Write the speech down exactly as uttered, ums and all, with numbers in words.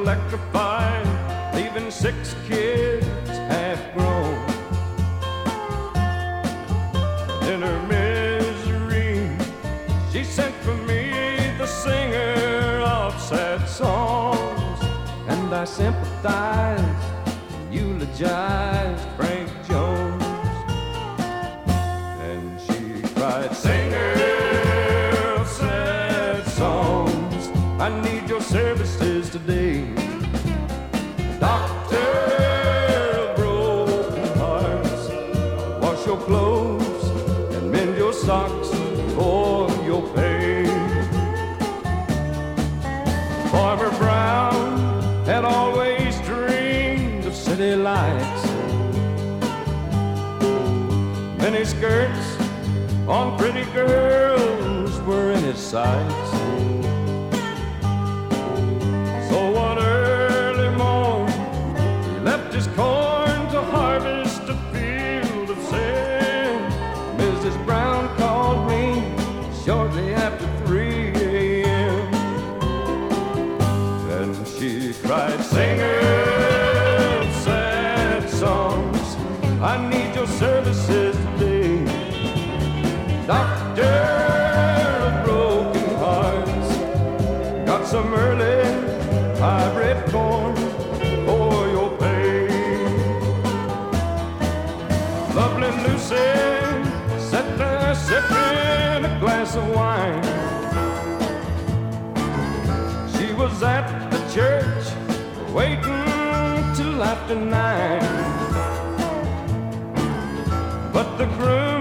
electrified, leaving six kids half grown. In her misery, she sent for me, the singer of sad songs, and I sympathized, eulogized Frank Jones. And she cried, singer of sad songs, I need your services today. Doctor of broken hearts, wash your clothes and mend your socks for your pay. Farmer Brown had always dreamed of city lights. Many skirts on pretty girls were in his sights. So one early morn, he left his corn to harvest a field of sand. Missus Brown called me shortly after three a.m. and she cried, singer of sad songs, I need your services today. Doctor of broken hearts, got some early hybrid corn for your pay. Lovely Lucy sat there sipping a glass of wine. She was at the church waiting till after nine, but the groom